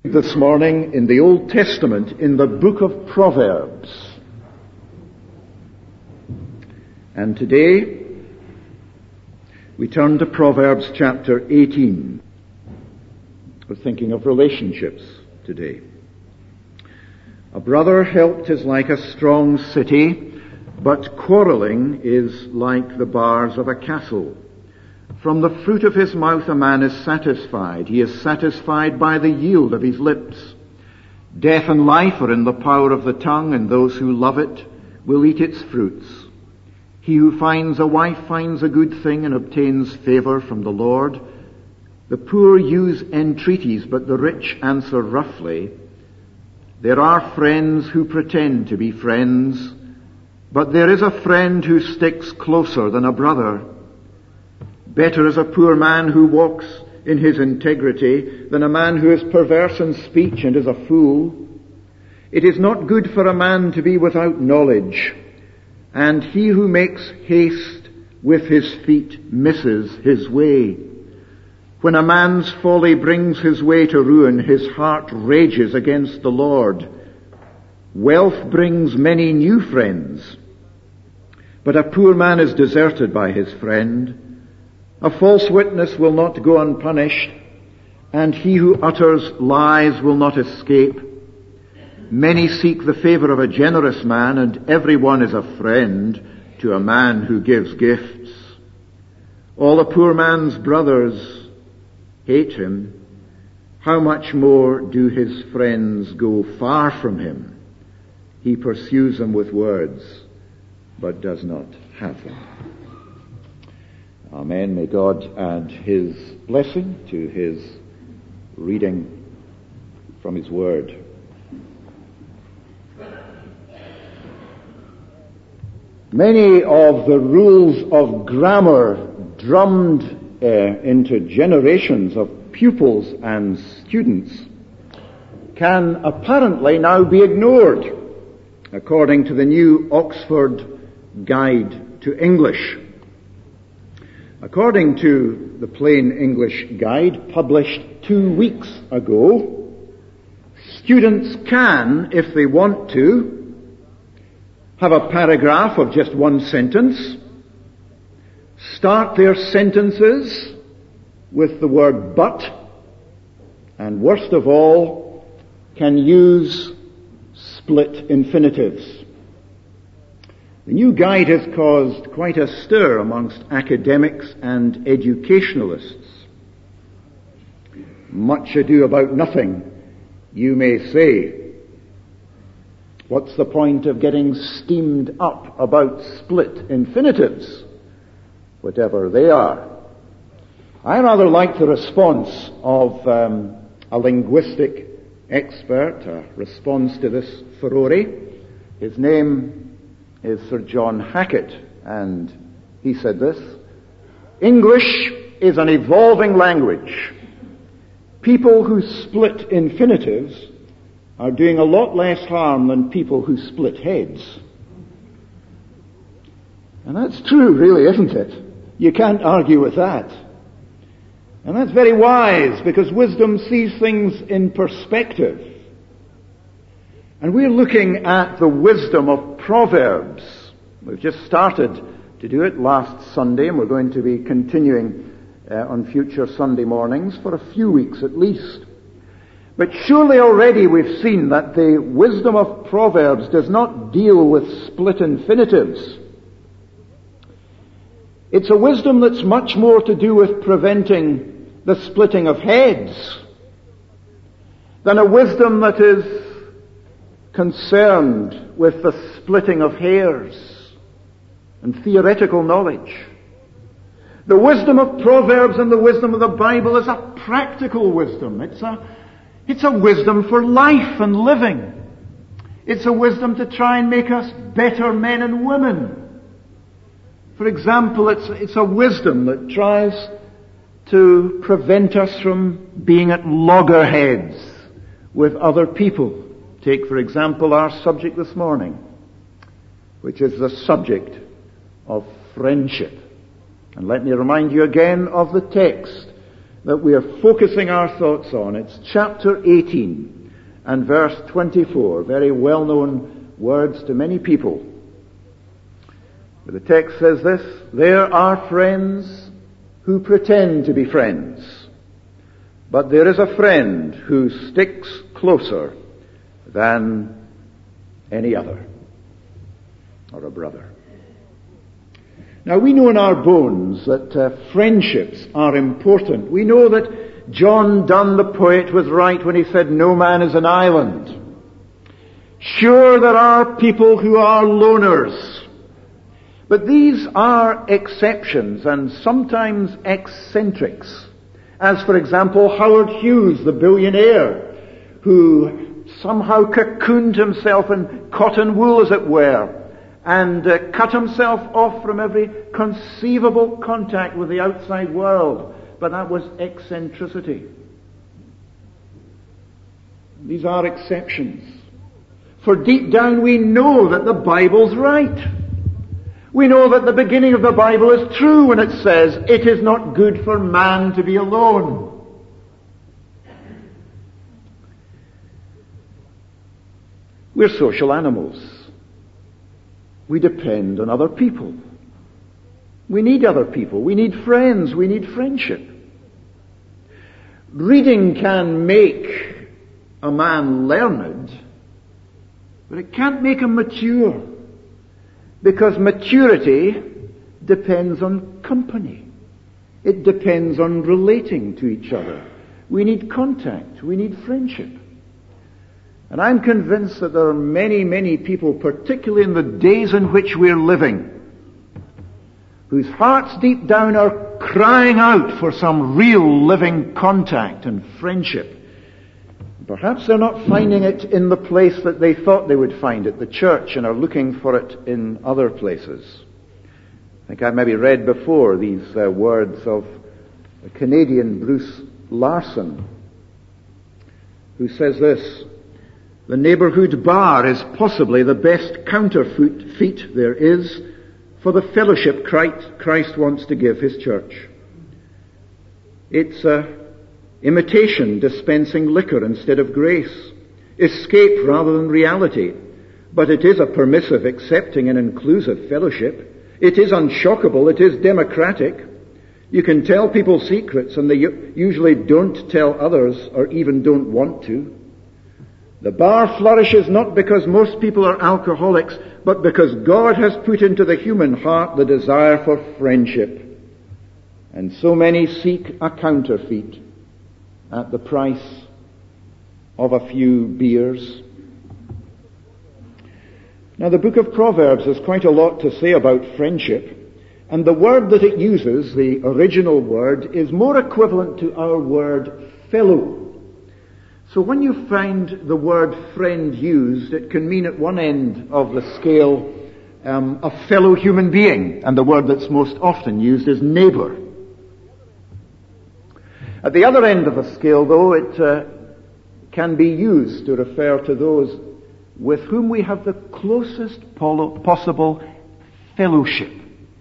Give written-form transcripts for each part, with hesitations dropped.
This morning in the Old Testament in the book of Proverbs. And today we turn to Proverbs chapter 18. We're thinking of relationships today. A brother helped is like a strong city, but quarreling is like the bars of a castle. From the fruit of his mouth a man is satisfied. He is satisfied by the yield of his lips. Death and life are in the power of the tongue, and those who love it will eat its fruits. He who finds a wife finds a good thing and obtains favor from the Lord. The poor use entreaties, but the rich answer roughly. There are friends who pretend to be friends, but there is a friend who sticks closer than a brother. Better is a poor man who walks in his integrity than a man who is perverse in speech and is a fool. It is not good for a man to be without knowledge, and he who makes haste with his feet misses his way. When a man's folly brings his way to ruin, his heart rages against the Lord. Wealth brings many new friends, but a poor man is deserted by his friend. A false witness will not go unpunished, and he who utters lies will not escape. Many seek the favor of a generous man, and everyone is a friend to a man who gives gifts. All a poor man's brothers hate him. How much more do his friends go far from him? He pursues them with words, but does not have them. Amen. May God add His blessing to His reading from His Word. Many of the rules of grammar drummed into generations of pupils and students can apparently now be ignored, according to the new Oxford Guide to English. According to the Plain English Guide, published 2 weeks ago, students can, if they want to, have a paragraph of just one sentence, start their sentences with the word but, and worst of all, can use split infinitives. The new guide has caused quite a stir amongst academics and educationalists. Much ado about nothing, you may say. What's the point of getting steamed up about split infinitives, whatever they are? I rather like the response of a linguistic expert, a response to this furore. His name is Sir John Hackett, and he said this: English is an evolving language. People who split infinitives are doing a lot less harm than people who split heads. And that's true, really, isn't it? You can't argue with that. And that's very wise, because wisdom sees things in perspective. And we're looking at the wisdom of Proverbs. We've just started to do it last Sunday, and we're going to be continuing on future Sunday mornings for a few weeks at least. But surely already we've seen that the wisdom of Proverbs does not deal with split infinitives. It's a wisdom that's much more to do with preventing the splitting of heads than a wisdom that is concerned with the splitting of hairs and theoretical knowledge. The wisdom of Proverbs and the wisdom of the Bible is a practical wisdom. It's a wisdom for life and living. It's a wisdom to try and make us better men and women. For example, it's a wisdom that tries to prevent us from being at loggerheads with other people. Take, for example, our subject this morning, which is the subject of friendship. And let me remind you again of the text that we are focusing our thoughts on. It's chapter 18 and verse 24, very well-known words to many people. The text says this: "There are friends who pretend to be friends, but there is a friend who sticks closer than any other," or a brother. Now we know in our bones that friendships are important. We know that John Donne the poet was right when he said, "No man is an island." Sure, there are people who are loners, but these are exceptions and sometimes eccentrics. As for example, Howard Hughes, the billionaire, who somehow cocooned himself in cotton wool, as it were, and cut himself off from every conceivable contact with the outside world. But that was eccentricity. These are exceptions. For deep down we know that the Bible's right. We know that the beginning of the Bible is true when it says, "It is not good for man to be alone." We're social animals. We depend on other people. We need other people. We need friends. We need friendship. Reading can make a man learned, but it can't make him mature. Because maturity depends on company. It depends on relating to each other. We need contact. We need friendship. And I'm convinced that there are many, many people, particularly in the days in which we're living, whose hearts deep down are crying out for some real living contact and friendship. Perhaps they're not finding it in the place that they thought they would find it, the church, and are looking for it in other places. I think I've maybe read before these words of a Canadian, Bruce Larson, who says this: "The neighborhood bar is possibly the best counterfeit there is for the fellowship Christ wants to give his church. It's imitation dispensing liquor instead of grace, escape rather than reality, but it is a permissive, accepting and inclusive fellowship. It is unshockable, it is democratic. You can tell people secrets and they usually don't tell others or even don't want to. The bar flourishes not because most people are alcoholics, but because God has put into the human heart the desire for friendship. And so many seek a counterfeit at the price of a few beers." Now the book of Proverbs has quite a lot to say about friendship, and the word that it uses, the original word, is more equivalent to our word fellow. So when you find the word friend used, it can mean at one end of the scale a fellow human being, and the word that's most often used is neighbor. At the other end of the scale, though, it can be used to refer to those with whom we have the closest possible fellowship.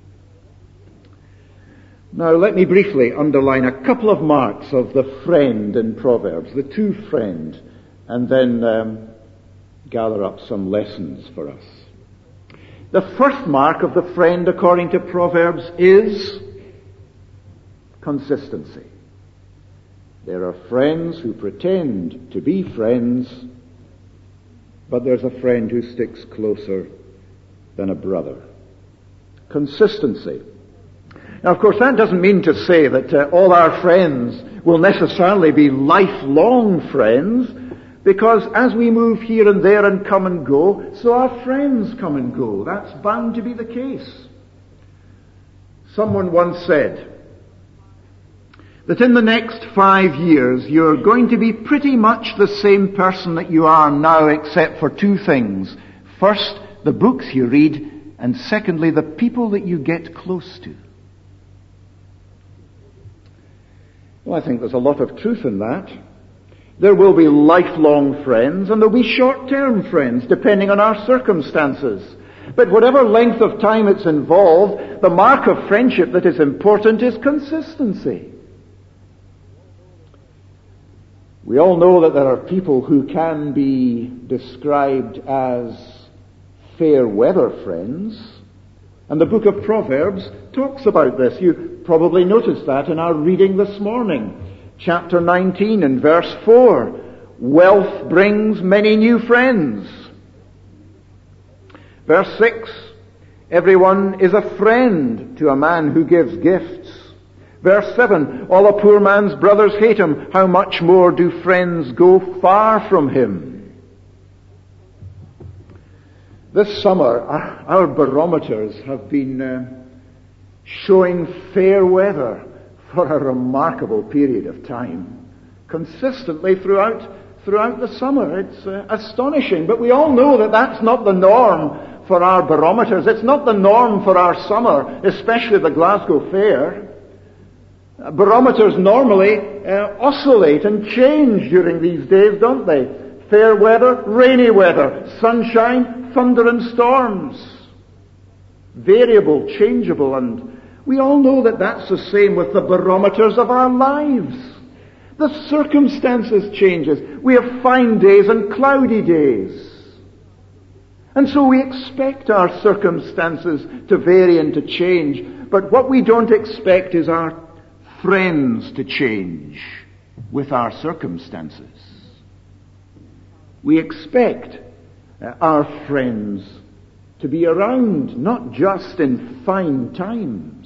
Now, let me briefly underline a couple of marks of the friend in Proverbs, the two friend, and then gather up some lessons for us. The first mark of the friend, according to Proverbs, is consistency. There are friends who pretend to be friends, but there's a friend who sticks closer than a brother. Consistency. Now, of course, that doesn't mean to say that all our friends will necessarily be lifelong friends, because as we move here and there and come and go, so our friends come and go. That's bound to be the case. Someone once said that in the next 5 years you're going to be pretty much the same person that you are now, except for two things. First, the books you read, and secondly, the people that you get close to. Well, I think there's a lot of truth in that. There will be lifelong friends, and there'll be short-term friends, depending on our circumstances. But whatever length of time it's involved, the mark of friendship that is important is consistency. We all know that there are people who can be described as fair weather friends, and the book of Proverbs talks about this. You probably noticed that in our reading this morning. Chapter 19 and verse 4. Wealth brings many new friends. Verse 6. Everyone is a friend to a man who gives gifts. Verse 7, all a poor man's brothers hate him. How much more do friends go far from him? This summer, our barometers have been showing fair weather for a remarkable period of time. Consistently throughout the summer. It's astonishing. But we all know that that's not the norm for our barometers. It's not the norm for our summer, especially the Glasgow Fair. Barometers normally oscillate and change during these days, don't they? Fair weather, rainy weather, sunshine, thunder and storms. Variable, changeable, and we all know that that's the same with the barometers of our lives. The circumstances changes. We have fine days and cloudy days. And so we expect our circumstances to vary and to change. But what we don't expect is our friends to change with our circumstances. We expect our friends to be around, not just in fine times.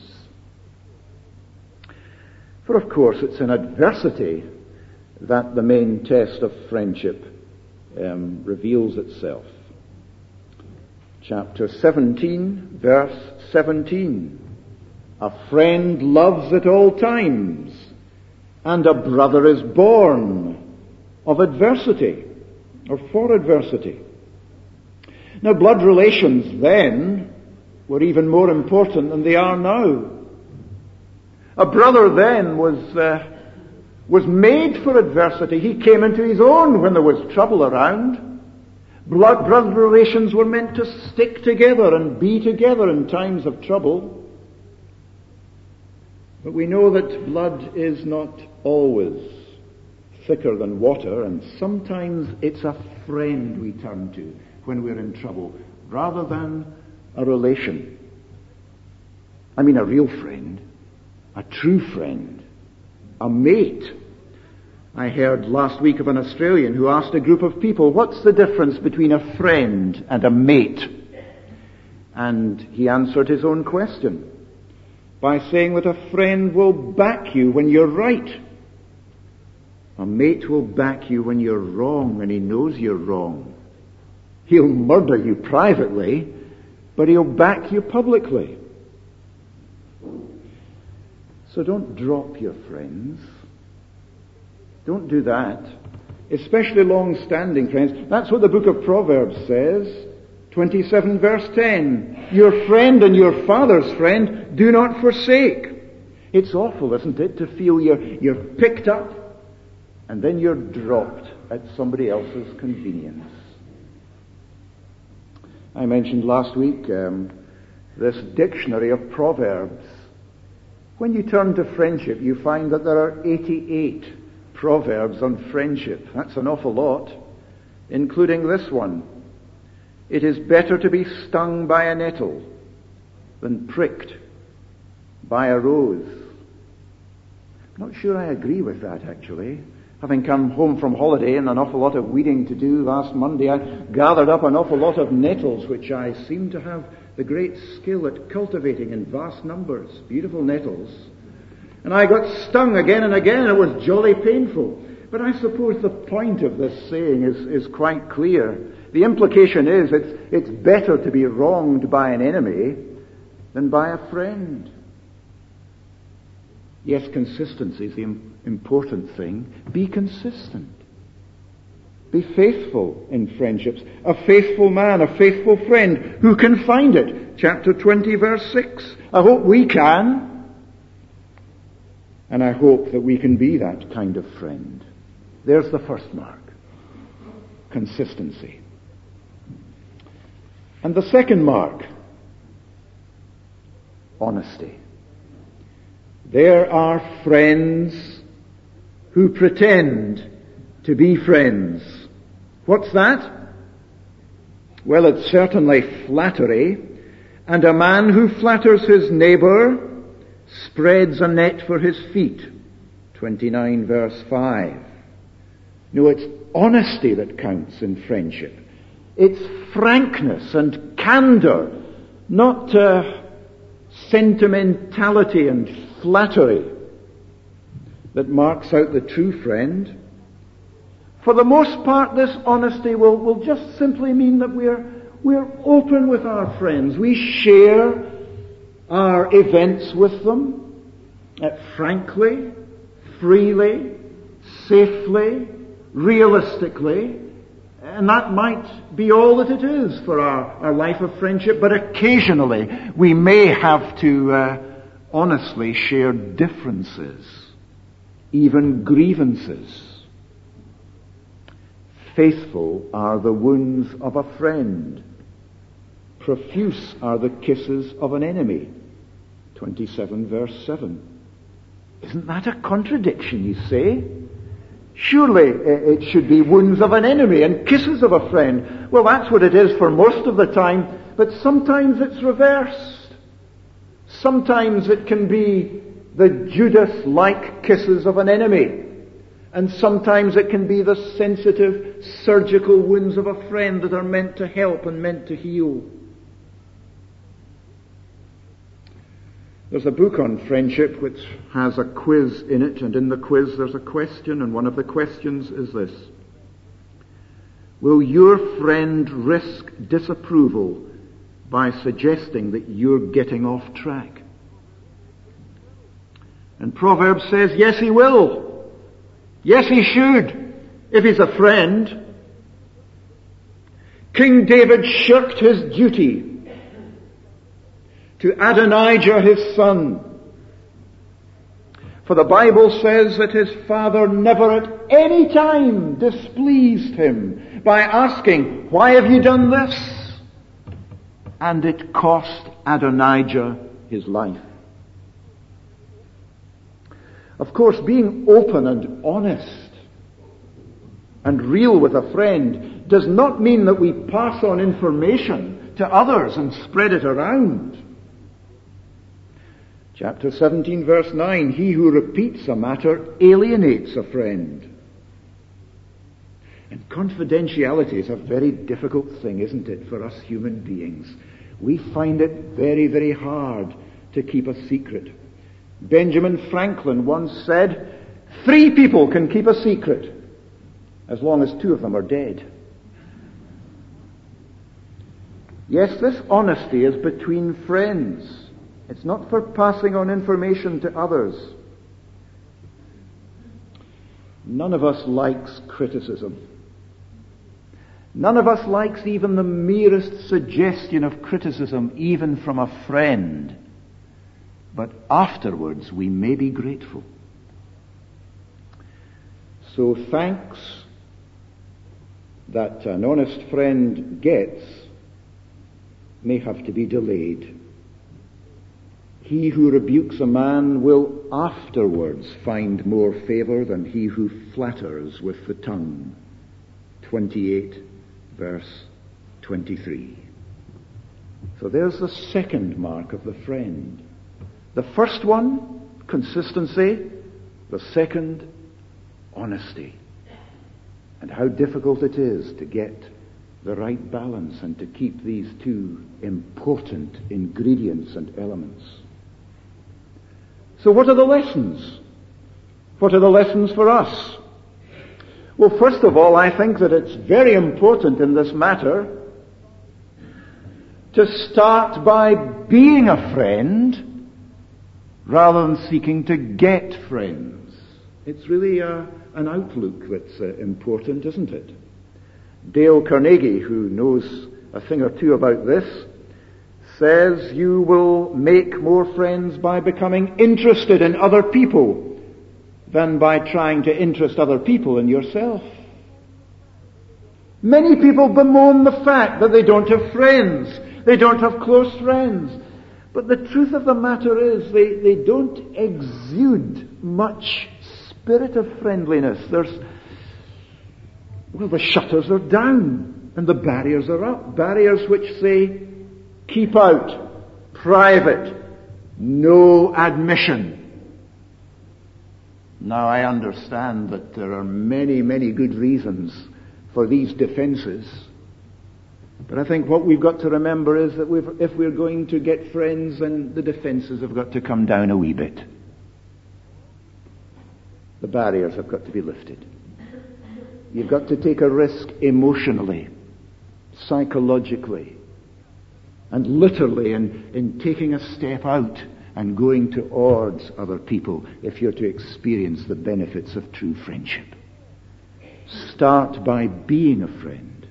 For of course it's in adversity that the main test of friendship reveals itself. Chapter 17, verse 17. A friend loves at all times, and a brother is born of adversity, or for adversity. Now, blood relations then were even more important than they are now. A brother then was made for adversity. He came into his own when there was trouble around. Blood relations were meant to stick together and be together in times of trouble. But we know that blood is not always thicker than water, and sometimes it's a friend we turn to when we're in trouble, rather than a relation. I mean a real friend, a true friend, a mate. I heard last week of an Australian who asked a group of people, what's the difference between a friend and a mate? And he answered his own question by saying that a friend will back you when you're right. A mate will back you when you're wrong, and he knows you're wrong. He'll murder you privately, but he'll back you publicly. So don't drop your friends. Don't do that. Especially long-standing friends. That's what the book of Proverbs says. 27 verse 10. Your friend and your father's friend do not forsake. It's awful, isn't it, to feel you're picked up and then you're dropped at somebody else's convenience. I mentioned last week this dictionary of Proverbs. When you turn to friendship, you find that there are 88 Proverbs on friendship. That's an awful lot, including this one. It is better to be stung by a nettle than pricked by a rose. I'm not sure I agree with that, actually. Having come home from holiday and an awful lot of weeding to do last Monday, I gathered up an awful lot of nettles, which I seem to have the great skill at cultivating in vast numbers. Beautiful nettles. And I got stung again and again, and it was jolly painful. But I suppose the point of this saying is quite clear. The implication is it's better to be wronged by an enemy than by a friend. Yes, consistency is the important thing. Be consistent. Be faithful in friendships. A faithful man, a faithful friend. Who can find it? Chapter 20, verse 6. I hope we can. And I hope that we can be that kind of friend. There's the first mark. Consistency. And the second mark. Honesty. There are friends who pretend to be friends. What's that? Well, it's certainly flattery, and a man who flatters his neighbor spreads a net for his feet. 29 verse 5. No, it's honesty that counts in friendship. It's frankness and candor, not sentimentality and flattery that marks out the true friend. For the most part, this honesty will just simply mean that we're open with our friends. We share our events with them frankly, freely, safely, realistically. And that might be all that it is for our life of friendship, but occasionally we may have to honestly share differences, even grievances. Faithful are the wounds of a friend. Profuse are the kisses of an enemy. 27 verse 7. Isn't that a contradiction, you say? Surely it should be wounds of an enemy and kisses of a friend. Well, that's what it is for most of the time, but sometimes it's reversed. Sometimes it can be the Judas-like kisses of an enemy. And sometimes it can be the sensitive, surgical wounds of a friend that are meant to help and meant to heal. There's a book on friendship which has a quiz in it, and in the quiz there's a question, and one of the questions is this: will your friend risk disapproval by suggesting that you're getting off track? And Proverbs says, yes, he will. Yes, he should, if he's a friend. King David shirked his duty to Adonijah, his son. For the Bible says that his father never at any time displeased him by asking, why have you done this? And it cost Adonijah his life. Of course, being open and honest and real with a friend does not mean that we pass on information to others and spread it around. Chapter 17, verse 9, he who repeats a matter alienates a friend. And confidentiality is a very difficult thing, isn't it, for us human beings? We find it very, very hard to keep a secret. Benjamin Franklin once said, 3 people can keep a secret as long as 2 of them are dead. Yes, this honesty is between friends. It's not for passing on information to others. None of us likes criticism. None of us likes even the merest suggestion of criticism, even from a friend. But afterwards we may be grateful. So thanks that an honest friend gets may have to be delayed. He who rebukes a man will afterwards find more favor than he who flatters with the tongue. 28 verse 23. So there's the second mark of the friend. The first one, consistency. The second, honesty. And how difficult it is to get the right balance and to keep these 2 important ingredients and elements. So what are the lessons? What are the lessons for us? Well, first of all, I think that it's very important in this matter to start by being a friend rather than seeking to get friends. It's really an outlook that's important, isn't it? Dale Carnegie, who knows a thing or two about this, says you will make more friends by becoming interested in other people than by trying to interest other people in yourself. Many people bemoan the fact that they don't have friends. They don't have close friends. But the truth of the matter is they don't exude much spirit of friendliness. Well, the shutters are down and the barriers are up. Barriers which say, keep out, private, no admission. Now, I understand that there are many, many good reasons for these defenses. But I think what we've got to remember is that if we're going to get friends, then the defenses have got to come down a wee bit. The barriers have got to be lifted. You've got to take a risk emotionally, psychologically, and literally in taking a step out and going towards other people if you're to experience the benefits of true friendship. Start by being a friend,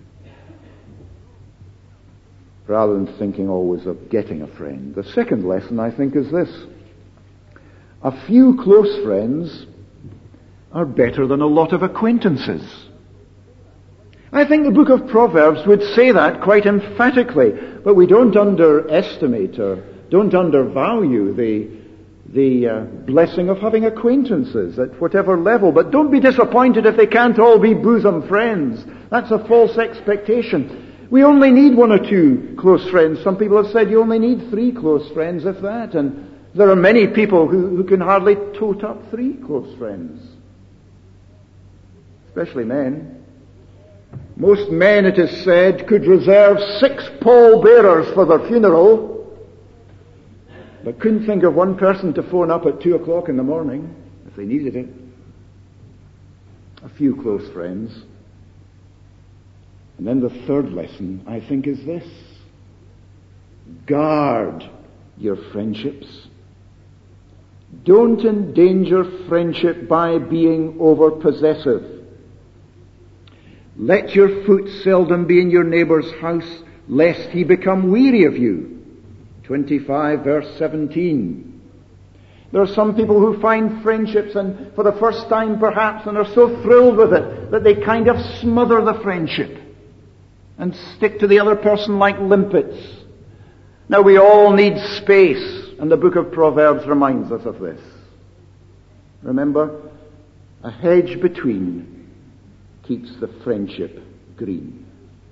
rather than thinking always of getting a friend. The second lesson, I think, is this. A few close friends are better than a lot of acquaintances. I think the book of Proverbs would say that quite emphatically, but we don't underestimate or don't undervalue the blessing of having acquaintances at whatever level. But don't be disappointed if they can't all be bosom friends. That's a false expectation. We only need one or two close friends. Some people have said you only need 3 close friends, if that. And there are many people who can hardly tote up 3 close friends. Especially men. Most men, it is said, could reserve 6 pallbearers for their funeral, but couldn't think of one person to phone up at 2 o'clock in the morning if they needed it. A few close friends. And then the third lesson, I think, is this. Guard your friendships. Don't endanger friendship by being over-possessive. Let your foot seldom be in your neighbour's house, lest he become weary of you. 25 verse 17. There are some people who find friendships and for the first time perhaps and are so thrilled with it that they kind of smother the friendship and stick to the other person like limpets. Now we all need space, and the book of Proverbs reminds us of this. Remember, a hedge between keeps the friendship green.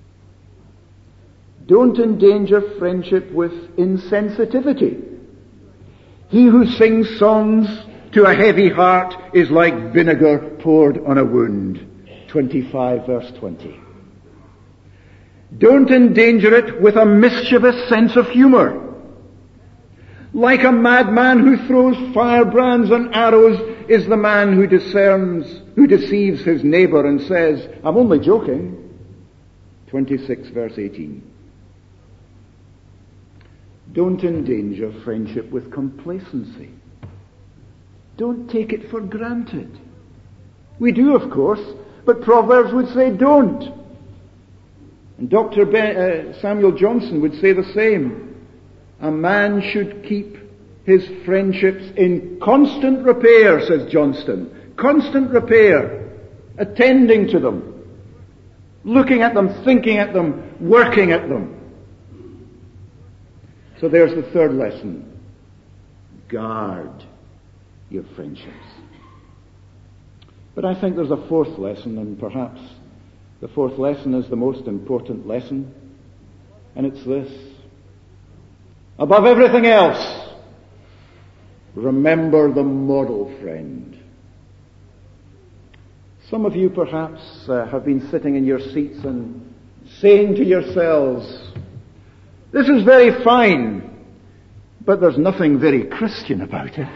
Don't endanger friendship with insensitivity. He who sings songs to a heavy heart is like vinegar poured on a wound. 25 verse 20. Don't endanger it with a mischievous sense of humor. Like a madman who throws firebrands and arrows is the man who deceives his neighbor and says, I'm only joking. 26 verse 18. Don't endanger friendship with complacency. Don't take it for granted. We do, of course, but Proverbs would say don't. And Dr. Samuel Johnson would say the same. A man should keep his friendships in constant repair, says Johnston. Constant repair. Attending to them. Looking at them, thinking at them, working at them. So there's the third lesson. Guard your friendships. But I think there's a fourth lesson, and perhaps the fourth lesson is the most important lesson. And it's this. Above everything else, remember the model friend. Some of you perhaps have been sitting in your seats and saying to yourselves, this is very fine, but there's nothing very Christian about it.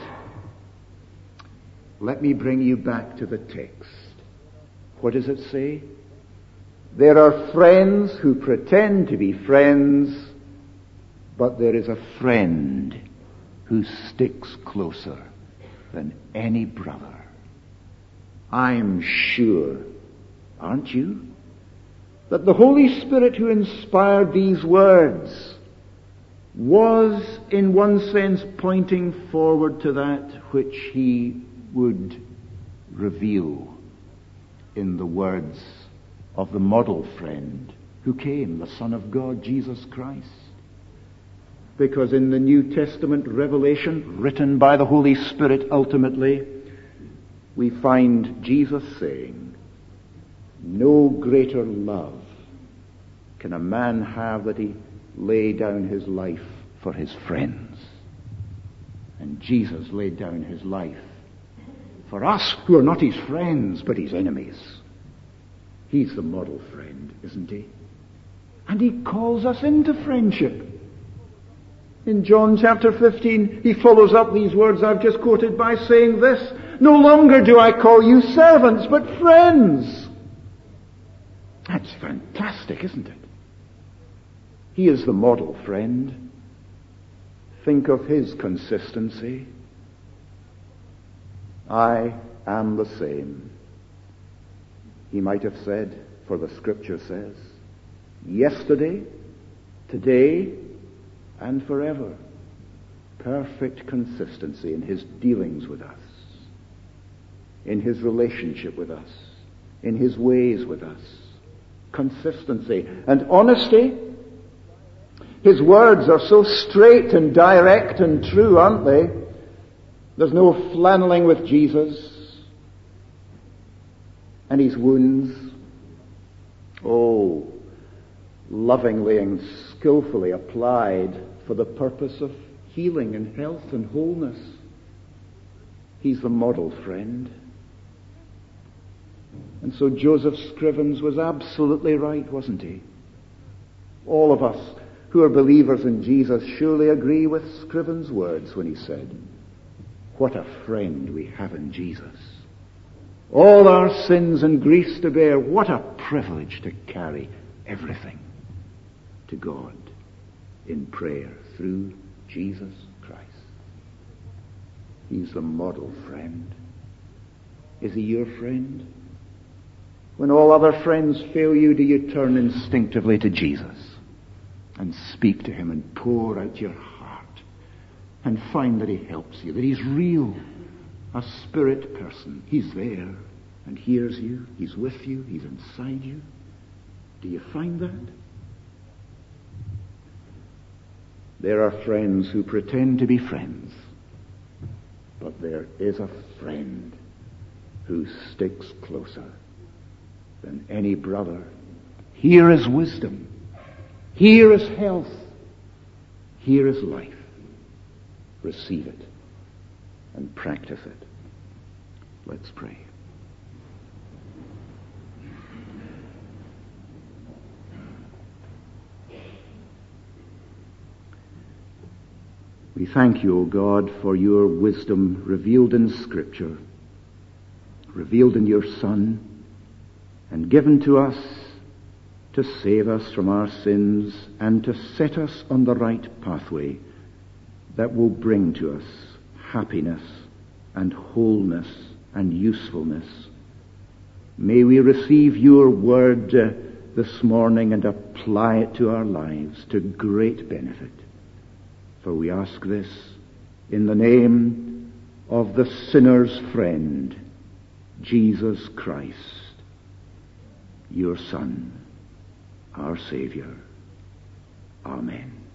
Let me bring you back to the text. What does it say? There are friends who pretend to be friends, but there is a friend who sticks closer than any brother. I'm sure, aren't you, that the Holy Spirit who inspired these words was, in one sense, pointing forward to that which he would reveal in the words of the model friend who came, the Son of God, Jesus Christ. Because in the New Testament revelation, written by the Holy Spirit ultimately, we find Jesus saying, No greater love can a man have that he lay down his life for his friends. And Jesus laid down his life for us who are not his friends, but his enemies. He's the model friend, isn't he? And he calls us into friendship. In John chapter 15, he follows up these words I've just quoted by saying this: no longer do I call you servants, but friends. That's fantastic, isn't it? He is the model friend. Think of his consistency. I am the same. He might have said, for the scripture says, yesterday, today, and forever. Perfect consistency in his dealings with us, in his relationship with us, in his ways with us. Consistency and honesty. His words are so straight and direct and true, aren't they? There's no flanneling with Jesus. And his wounds, lovingly and skillfully applied for the purpose of healing and health and wholeness. He's the model friend. And so Joseph Scrivens was absolutely right, wasn't he? All of us who are believers in Jesus surely agree with Scrivens' words when he said, what a friend we have in Jesus. All our sins and griefs to bear, what a privilege to carry everything to God in prayer through Jesus Christ. He's the model friend. Is he your friend? When all other friends fail you, do you turn instinctively to Jesus and speak to him and pour out your heart and find that he helps you, that he's real, a spirit person? He's there and hears you. He's with you. He's inside you. Do you find that? There are friends who pretend to be friends, but there is a friend who sticks closer than any brother. Here is wisdom. Here is health. Here is life. Receive it and practice it. Let's pray. We thank you, O God, for your wisdom revealed in Scripture, revealed in your Son, and given to us to save us from our sins and to set us on the right pathway that will bring to us happiness and wholeness and usefulness. May we receive your word this morning and apply it to our lives to great benefit. For we ask this in the name of the sinner's friend, Jesus Christ, your Son, our Savior. Amen.